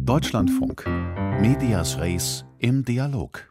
Deutschlandfunk. Medias Res im Dialog.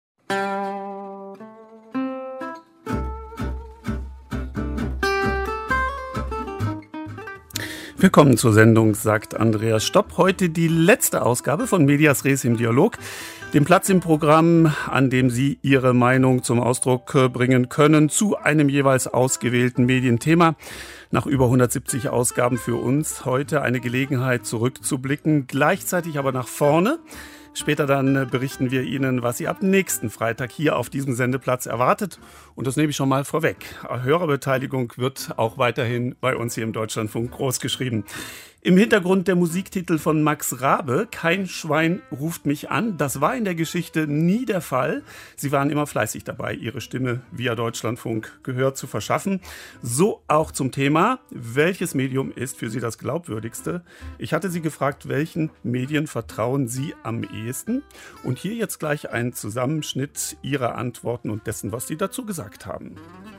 Willkommen zur Sendung, sagt Andreas Stopp. Heute die letzte Ausgabe von Medias Res im Dialog, dem Platz im Programm, an dem Sie Ihre Meinung zum Ausdruck bringen können zu einem jeweils ausgewählten Medienthema. Nach über 170 Ausgaben für uns heute eine Gelegenheit zurückzublicken, gleichzeitig aber nach vorne. Später dann berichten wir Ihnen, was Sie ab nächsten Freitag hier auf diesem Sendeplatz erwartet. Und das nehme ich schon mal vorweg. Hörerbeteiligung wird auch weiterhin bei uns hier im Deutschlandfunk großgeschrieben. Im Hintergrund der Musiktitel von Max Rabe, Kein Schwein ruft mich an. Das war in der Geschichte nie der Fall. Sie waren immer fleißig dabei, Ihre Stimme via Deutschlandfunk Gehör zu verschaffen. So auch zum Thema, welches Medium ist für Sie das glaubwürdigste? Ich hatte Sie gefragt, welchen Medien vertrauen Sie am ehesten? Und hier jetzt gleich ein Zusammenschnitt Ihrer Antworten und dessen, was Sie dazu gesagt haben.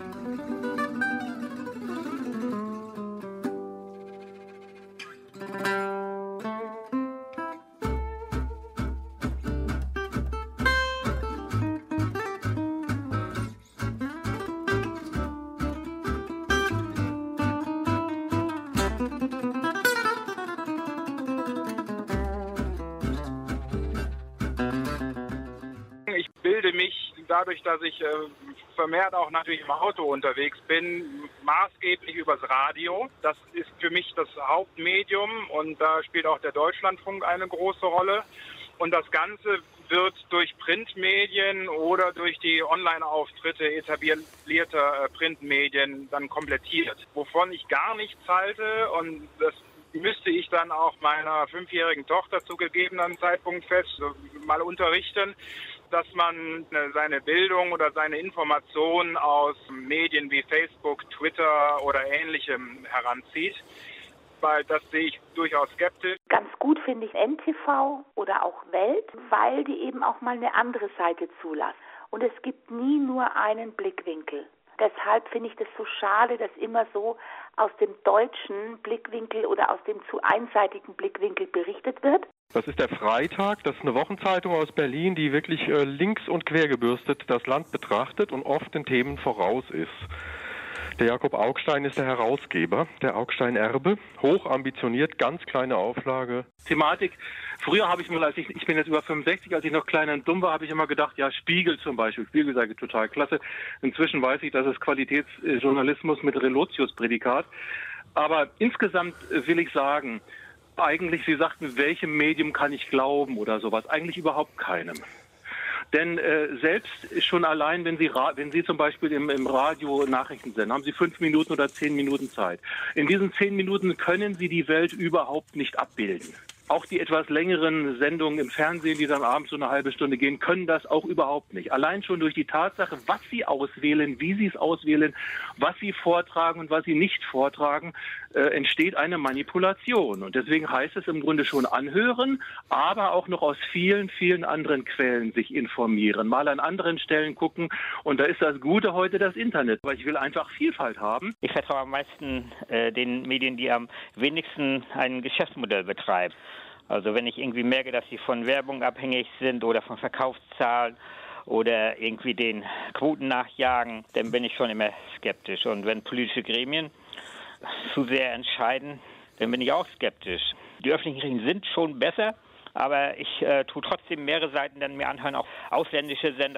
Dadurch, dass ich vermehrt auch natürlich im Auto unterwegs bin, maßgeblich übers Radio. Das ist für mich das Hauptmedium und da spielt auch der Deutschlandfunk eine große Rolle. Und das Ganze wird durch Printmedien oder durch die Online-Auftritte etablierter Printmedien dann komplettiert. Wovon ich gar nichts halte, und das müsste ich dann auch meiner 5-jährigen Tochter zu gegebenen Zeitpunkt mal unterrichten, dass man seine Bildung oder seine Informationen aus Medien wie Facebook, Twitter oder Ähnlichem heranzieht. Weil das sehe ich durchaus skeptisch. Ganz gut finde ich NTV oder auch Welt, weil die eben auch mal eine andere Seite zulassen. Und es gibt nie nur einen Blickwinkel. Deshalb finde ich das so schade, dass immer so aus dem deutschen Blickwinkel oder aus dem zu einseitigen Blickwinkel berichtet wird. Das ist der Freitag, das ist eine Wochenzeitung aus Berlin, die wirklich links und quer gebürstet das Land betrachtet und oft den Themen voraus ist. Der Jakob Augstein ist der Herausgeber, der Augstein-Erbe, hoch ambitioniert, ganz kleine Auflage. Thematik. Früher habe ich mal, ich bin jetzt über 65, als ich noch klein und dumm war, habe ich immer gedacht, ja, Spiegel zum Beispiel, Spiegel sei total klasse. Inzwischen weiß ich, das ist Qualitätsjournalismus mit Relotius-Prädikat. Aber insgesamt will ich sagen, eigentlich, Sie sagten, welchem Medium kann ich glauben oder sowas? Eigentlich überhaupt keinem. Denn selbst schon allein, wenn Sie zum Beispiel im Radio Nachrichten senden, haben Sie 5 Minuten oder 10 Minuten Zeit. In diesen 10 Minuten können Sie die Welt überhaupt nicht abbilden. Auch die etwas längeren Sendungen im Fernsehen, die dann abends so eine halbe Stunde gehen, können das auch überhaupt nicht. Allein schon durch die Tatsache, was Sie auswählen, wie Sie es auswählen, was Sie vortragen und was Sie nicht vortragen, entsteht eine Manipulation. Und deswegen heißt es im Grunde schon anhören, aber auch noch aus vielen, vielen anderen Quellen sich informieren. Mal an anderen Stellen gucken. Und da ist das Gute heute das Internet. Aber ich will einfach Vielfalt haben. Ich vertraue am meisten den Medien, die am wenigsten ein Geschäftsmodell betreiben. Also wenn ich irgendwie merke, dass sie von Werbung abhängig sind oder von Verkaufszahlen oder irgendwie den Quoten nachjagen, dann bin ich schon immer skeptisch. Und wenn politische Gremien zu sehr entscheiden, dann bin ich auch skeptisch. Die öffentlich-rechtlichen sind schon besser, aber ich tue trotzdem mehrere Seiten dann mir anhören, auch ausländische Sender.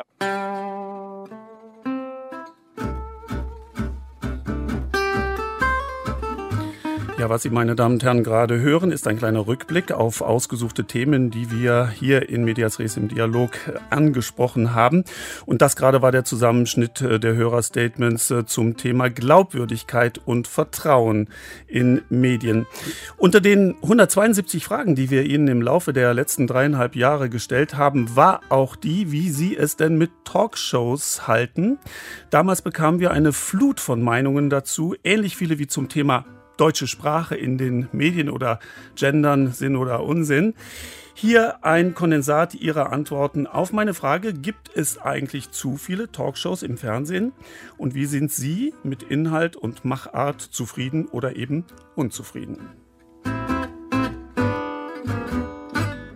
Ja, was Sie, meine Damen und Herren, gerade hören, ist ein kleiner Rückblick auf ausgesuchte Themen, die wir hier in Medias Res im Dialog angesprochen haben. Und das gerade war der Zusammenschnitt der Hörerstatements zum Thema Glaubwürdigkeit und Vertrauen in Medien. Unter den 172 Fragen, die wir Ihnen im Laufe der letzten 3,5 Jahre gestellt haben, war auch die, wie Sie es denn mit Talkshows halten. Damals bekamen wir eine Flut von Meinungen dazu, ähnlich viele wie zum Thema deutsche Sprache in den Medien oder Gendern, Sinn oder Unsinn. Hier ein Kondensat Ihrer Antworten auf meine Frage: Gibt es eigentlich zu viele Talkshows im Fernsehen? Und wie sind Sie mit Inhalt und Machart zufrieden oder eben unzufrieden?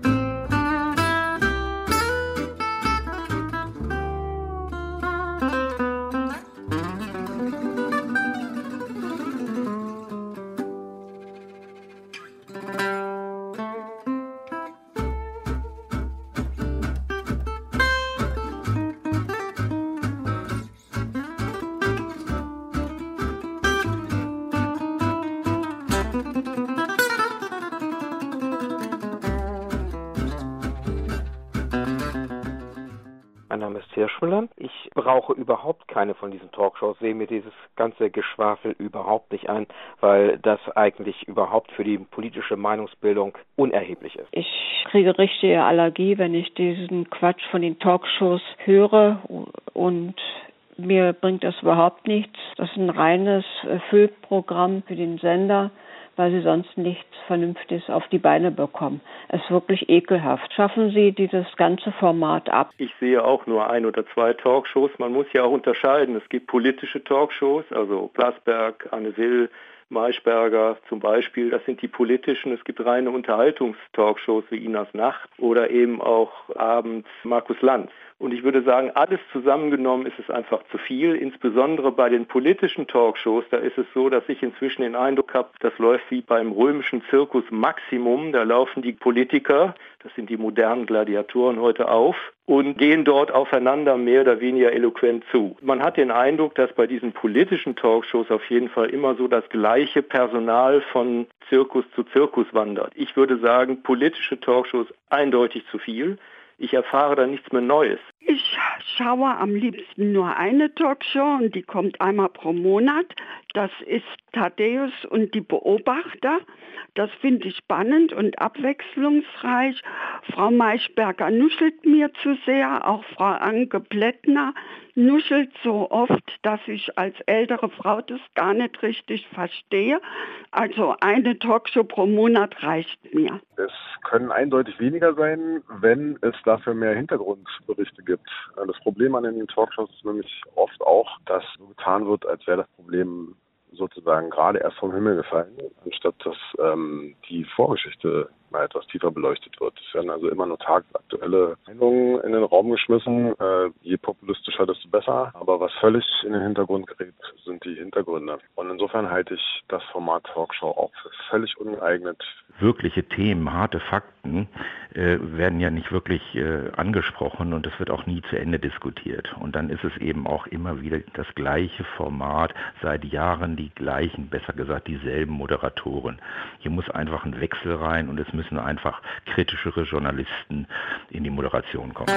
Hirschmüller. Ich brauche überhaupt keine von diesen Talkshows, sehe mir dieses ganze Geschwafel überhaupt nicht ein, weil das eigentlich überhaupt für die politische Meinungsbildung unerheblich ist. Ich kriege richtige Allergie, wenn ich diesen Quatsch von den Talkshows höre, und mir bringt das überhaupt nichts. Das ist ein reines Füllprogramm für den Sender, weil sie sonst nichts Vernünftiges auf die Beine bekommen. Es ist wirklich ekelhaft. Schaffen Sie dieses ganze Format ab. Ich sehe auch nur 1 oder 2 Talkshows. Man muss ja auch unterscheiden. Es gibt politische Talkshows, also Plasberg, Anne Will, Maischberger zum Beispiel, das sind die politischen. Es gibt reine Unterhaltungstalkshows wie Inas Nacht oder eben auch abends Markus Lanz. Und ich würde sagen, alles zusammengenommen ist es einfach zu viel. Insbesondere bei den politischen Talkshows, da ist es so, dass ich inzwischen den Eindruck habe, das läuft wie beim römischen Zirkus Maximum. Da laufen die Politiker, das sind die modernen Gladiatoren heute, auf und gehen dort aufeinander mehr oder weniger eloquent zu. Man hat den Eindruck, dass bei diesen politischen Talkshows auf jeden Fall immer so das gleiche Personal von Zirkus zu Zirkus wandert. Ich würde sagen, politische Talkshows eindeutig zu viel. Ich erfahre da nichts mehr Neues. Ich schaue am liebsten nur eine Talkshow und die kommt einmal pro Monat. Das ist Thaddäus und die Beobachter. Das finde ich spannend und abwechslungsreich. Frau Maischberger nuschelt mir zu sehr, auch Frau Anke Plättner nuschelt so oft, dass ich als ältere Frau das gar nicht richtig verstehe. Also eine Talkshow pro Monat reicht mir. Es können eindeutig weniger sein, wenn es dafür mehr Hintergrundberichte gibt. Das Problem an den Talkshows ist nämlich oft auch, dass so getan wird, als wäre das Problem sozusagen gerade erst vom Himmel gefallen, anstatt dass die Vorgeschichte mal etwas tiefer beleuchtet wird. Es werden also immer nur tagesaktuelle Meinungen in den Raum geschmissen. Je populistischer, desto besser. Aber was völlig in den Hintergrund gerät, sind die Hintergründe. Und insofern halte ich das Format Talkshow auch für völlig ungeeignet. Wirkliche Themen, harte Fakten werden ja nicht wirklich angesprochen und es wird auch nie zu Ende diskutiert. Und dann ist es eben auch immer wieder das gleiche Format, seit Jahren die gleichen, besser gesagt dieselben Moderatoren. Hier muss einfach ein Wechsel rein und es müssen einfach kritischere Journalisten in die Moderation kommen.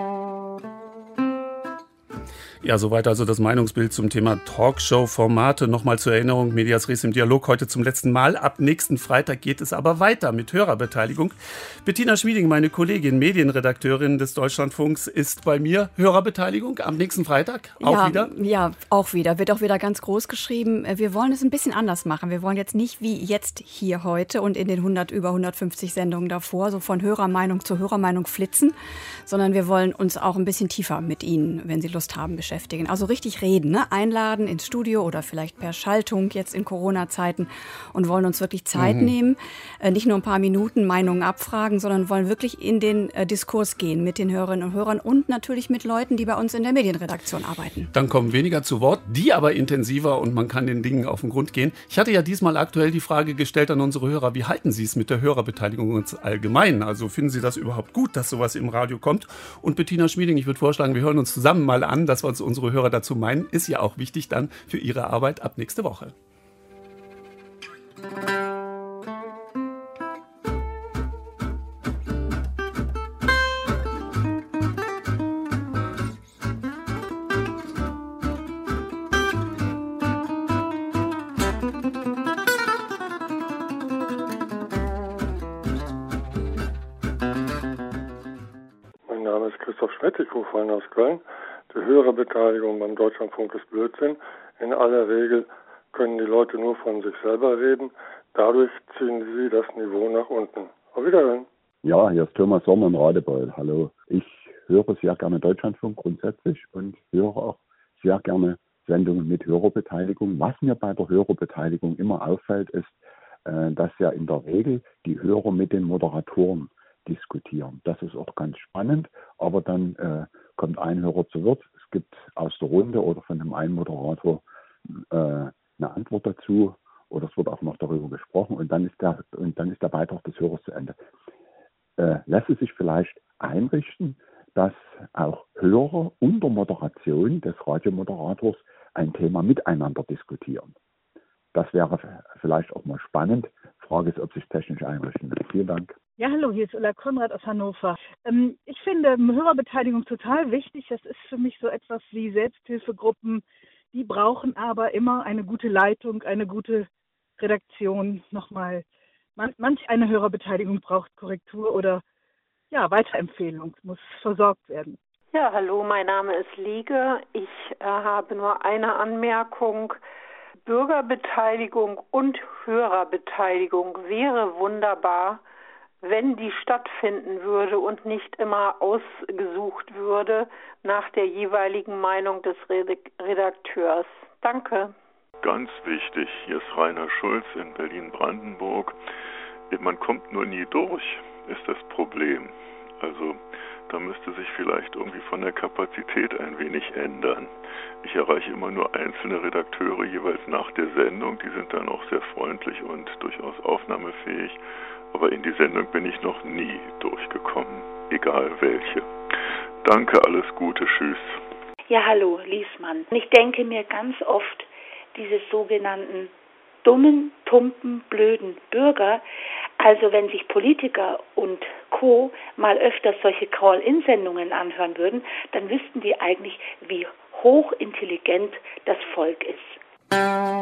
Ja, soweit also das Meinungsbild zum Thema Talkshow-Formate. Nochmal zur Erinnerung, Medias Res im Dialog heute zum letzten Mal. Ab nächsten Freitag geht es aber weiter mit Hörerbeteiligung. Bettina Schmieding, meine Kollegin, Medienredakteurin des Deutschlandfunks, ist bei mir. Hörerbeteiligung am nächsten Freitag auch wieder? Ja, auch wieder. Wird auch wieder ganz groß geschrieben. Wir wollen es ein bisschen anders machen. Wir wollen jetzt nicht wie jetzt hier heute und in den über 150 Sendungen davor so von Hörermeinung zu Hörermeinung flitzen, sondern wir wollen uns auch ein bisschen tiefer mit Ihnen, wenn Sie Lust haben, beschäftigen. Also richtig reden, ne? Einladen ins Studio oder vielleicht per Schaltung jetzt in Corona-Zeiten und wollen uns wirklich Zeit nehmen, nicht nur ein paar Minuten Meinungen abfragen, sondern wollen wirklich in den Diskurs gehen mit den Hörerinnen und Hörern und natürlich mit Leuten, die bei uns in der Medienredaktion arbeiten. Dann kommen weniger zu Wort, die aber intensiver und man kann den Dingen auf den Grund gehen. Ich hatte ja diesmal aktuell die Frage gestellt an unsere Hörer, wie halten Sie es mit der Hörerbeteiligung allgemein? Also finden Sie das überhaupt gut, dass sowas im Radio kommt? Und Bettina Schmieding, ich würde vorschlagen, wir hören uns zusammen mal an, dass wir uns unsere Hörer dazu meinen, ist ja auch wichtig dann für Ihre Arbeit ab nächste Woche. Mein Name ist Christoph Schmidt, ich rufe an aus Köln. Die Hörerbeteiligung beim Deutschlandfunk ist Blödsinn. In aller Regel können die Leute nur von sich selber reden. Dadurch ziehen sie das Niveau nach unten. Auf Wiederhören. Ja, hier ist Thomas Sommer in Radebeul. Hallo. Ich höre sehr gerne Deutschlandfunk grundsätzlich und höre auch sehr gerne Sendungen mit Hörerbeteiligung. Was mir bei der Hörerbeteiligung immer auffällt, ist, dass ja in der Regel die Hörer mit den Moderatoren diskutieren. Das ist auch ganz spannend, aber dann kommt ein Hörer zu Wort. Es gibt aus der Runde oder von dem einen Moderator eine Antwort dazu oder es wird auch noch darüber gesprochen und dann ist der Beitrag des Hörers zu Ende. Lässt es sich vielleicht einrichten, dass auch Hörer unter Moderation des Radiomoderators ein Thema miteinander diskutieren? Das wäre vielleicht auch mal spannend. Frage ist, ob sich technisch einrichten will. Vielen Dank. Ja, hallo, hier ist Ulla Konrad aus Hannover. Ich finde Hörerbeteiligung total wichtig. Das ist für mich so etwas wie Selbsthilfegruppen. Die brauchen aber immer eine gute Leitung, eine gute Redaktion. Nochmal, manch eine Hörerbeteiligung braucht Korrektur oder Weiterempfehlung, muss versorgt werden. Ja, hallo, mein Name ist Liege. Ich habe nur eine Anmerkung. Bürgerbeteiligung und Hörerbeteiligung wäre wunderbar, wenn die stattfinden würde und nicht immer ausgesucht würde nach der jeweiligen Meinung des Redakteurs. Danke. Ganz wichtig, hier ist Rainer Schulz in Berlin-Brandenburg. Man kommt nur nie durch, ist das Problem. Also da müsste sich vielleicht irgendwie von der Kapazität ein wenig ändern. Ich erreiche immer nur einzelne Redakteure jeweils nach der Sendung. Die sind dann auch sehr freundlich und durchaus aufnahmefähig. Aber in die Sendung bin ich noch nie durchgekommen, egal welche. Danke, alles Gute, tschüss. Ja, hallo, Liesmann. Ich denke mir ganz oft, diese sogenannten dummen, tumpen, blöden Bürger, also wenn sich Politiker und Co. mal öfters solche Call-in-Sendungen anhören würden, dann wüssten die eigentlich, wie hochintelligent das Volk ist.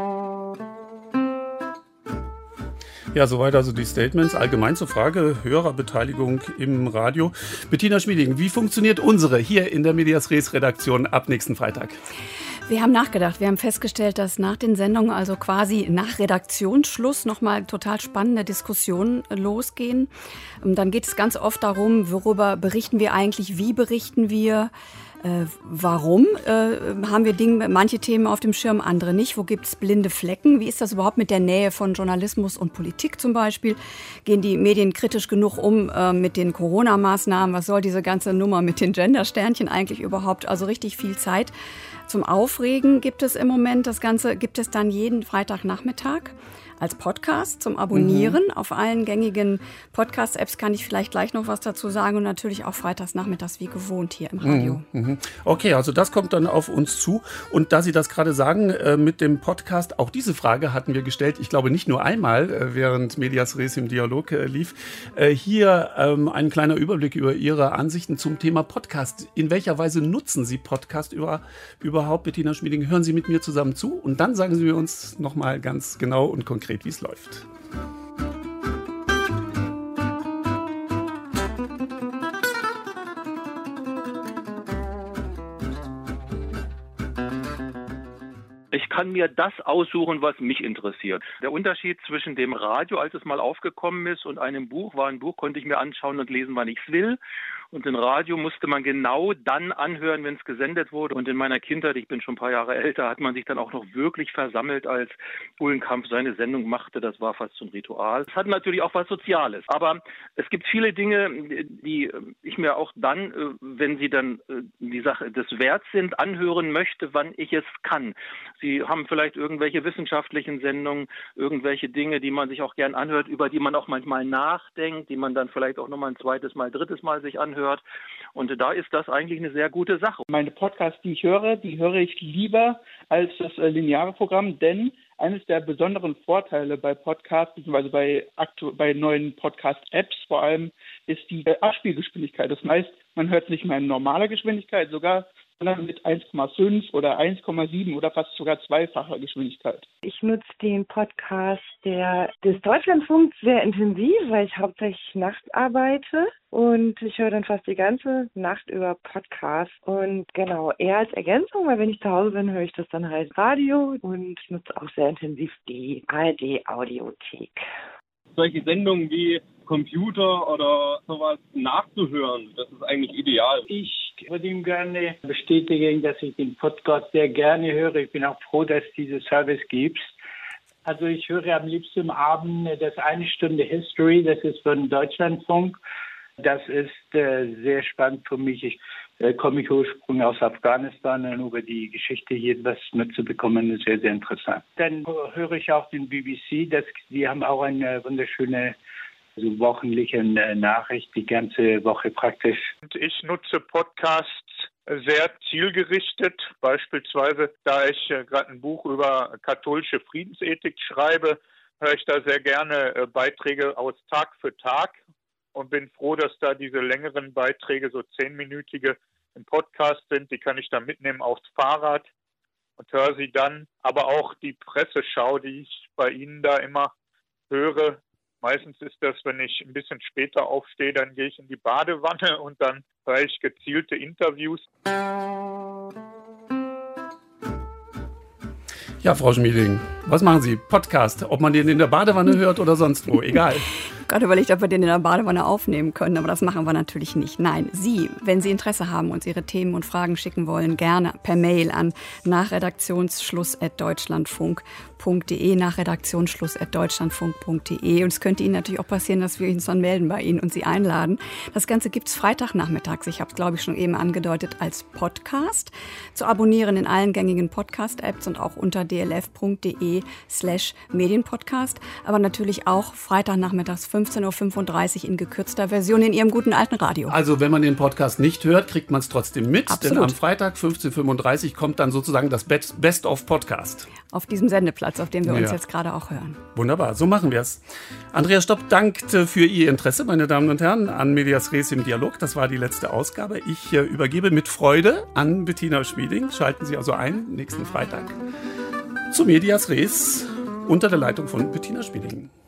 Ja, soweit also die Statements. Allgemein zur Frage Hörerbeteiligung im Radio. Bettina Schmieding, wie funktioniert unsere hier in der Medias Res Redaktion ab nächsten Freitag? Wir haben nachgedacht. Wir haben festgestellt, dass nach den Sendungen, also quasi nach Redaktionsschluss, nochmal total spannende Diskussionen losgehen. Dann geht es ganz oft darum, worüber berichten wir eigentlich, wie berichten wir, warum haben wir manche Themen auf dem Schirm, andere nicht? Wo gibt es blinde Flecken? Wie ist das überhaupt mit der Nähe von Journalismus und Politik zum Beispiel? Gehen die Medien kritisch genug um mit den Corona-Maßnahmen? Was soll diese ganze Nummer mit den Gender-Sternchen eigentlich überhaupt? Also richtig viel Zeit zum Aufregen gibt es im Moment. Das Ganze gibt es dann jeden Freitagnachmittag als Podcast zum Abonnieren. Auf allen gängigen Podcast-Apps kann ich vielleicht gleich noch was dazu sagen und natürlich auch freitags nachmittags wie gewohnt hier im Radio. Okay, also das kommt dann auf uns zu. Und da Sie das gerade sagen mit dem Podcast, auch diese Frage hatten wir gestellt, ich glaube nicht nur einmal, während Medias Res im Dialog lief. Hier ein kleiner Überblick über Ihre Ansichten zum Thema Podcast. In welcher Weise nutzen Sie Podcast überhaupt, Bettina Schmieding? Hören Sie mit mir zusammen zu und dann sagen Sie uns nochmal ganz genau und konkret, wie es läuft. Ich kann mir das aussuchen, was mich interessiert. Der Unterschied zwischen dem Radio, als es mal aufgekommen ist, und einem Buch war, ein Buch konnte ich mir anschauen und lesen, wann ich es will. Und ein Radio musste man genau dann anhören, wenn es gesendet wurde. Und in meiner Kindheit, ich bin schon ein paar Jahre älter, hat man sich dann auch noch wirklich versammelt, als Uhlenkampf seine Sendung machte. Das war fast so ein Ritual. Es hat natürlich auch was Soziales. Aber es gibt viele Dinge, die ich mir auch dann, wenn sie dann die Sache des Werts sind, anhören möchte, wann ich es kann. Sie haben vielleicht irgendwelche wissenschaftlichen Sendungen, irgendwelche Dinge, die man sich auch gern anhört, über die man auch manchmal nachdenkt, die man dann vielleicht auch nochmal ein zweites Mal, drittes Mal sich anhört. Und da ist das eigentlich eine sehr gute Sache. Meine Podcasts, die ich höre lieber als das lineare Programm, denn eines der besonderen Vorteile bei Podcasts bzw. bei neuen Podcast-Apps vor allem ist die Abspielgeschwindigkeit. Das heißt, man hört nicht mehr in normaler Geschwindigkeit, sondern mit 1,5 oder 1,7 oder fast sogar zweifacher Geschwindigkeit. Ich nutze den Podcast des Deutschlandfunks sehr intensiv, weil ich hauptsächlich nachts arbeite und ich höre dann fast die ganze Nacht über Podcasts und genau, eher als Ergänzung, weil wenn ich zu Hause bin, höre ich das dann halt Radio und nutze auch sehr intensiv die ARD-Audiothek. Solche Sendungen wie Computer oder sowas nachzuhören, das ist eigentlich ideal. Ich würde ihm gerne bestätigen, dass ich den Podcast sehr gerne höre. Ich bin auch froh, dass es diesen Service gibt. Also ich höre am liebsten am Abend das 1 Stunde History, das ist von Deutschlandfunk. Das ist sehr spannend für mich. Ich komme ursprünglich aus Afghanistan und über die Geschichte hier etwas mitzubekommen, ist sehr, sehr interessant. Dann höre ich auch den BBC, die haben auch eine wunderschöne wöchentliche Nachricht, die ganze Woche praktisch. Ich nutze Podcasts sehr zielgerichtet, beispielsweise da ich gerade ein Buch über katholische Friedensethik schreibe, höre ich da sehr gerne Beiträge aus Tag für Tag. und bin froh, dass da diese längeren Beiträge, so 10-minütige im Podcast sind. Die kann ich dann mitnehmen aufs Fahrrad und höre sie dann. Aber auch die Presseschau, die ich bei Ihnen da immer höre. Meistens ist das, wenn ich ein bisschen später aufstehe, dann gehe ich in die Badewanne und dann höre ich gezielte Interviews. Ja, Frau Schmieding, was machen Sie? Podcast, ob man den in der Badewanne hört oder sonst wo, egal. Ich habe gerade überlegt, ob wir den in der Badewanne aufnehmen können, aber das machen wir natürlich nicht. Nein, Sie, wenn Sie Interesse haben, uns Ihre Themen und Fragen schicken wollen, gerne per Mail an nachredaktionsschluss@deutschlandfunk.de, nachredaktionsschluss@deutschlandfunk.de. Und es könnte Ihnen natürlich auch passieren, dass wir uns dann melden bei Ihnen und Sie einladen. Das Ganze gibt es Freitagnachmittags, ich habe es, glaube ich, schon eben angedeutet, als Podcast zu abonnieren in allen gängigen Podcast-Apps und auch unter dlf.de/Medienpodcast, aber natürlich auch Freitagnachmittags 15:35 Uhr in gekürzter Version in Ihrem guten alten Radio. Also wenn man den Podcast nicht hört, kriegt man es trotzdem mit, Absolut. Denn am Freitag 15:35 Uhr kommt dann sozusagen das Best-of-Podcast. Auf diesem Sendeplatz, auf dem wir uns jetzt gerade auch hören. Wunderbar, so machen wir es. Andreas Stopp dankt für Ihr Interesse, meine Damen und Herren, an Medias Res im Dialog. Das war die letzte Ausgabe. Ich übergebe mit Freude an Bettina Schmieding. Schalten Sie also ein, nächsten Freitag, zu Medias Res unter der Leitung von Bettina Schmieding.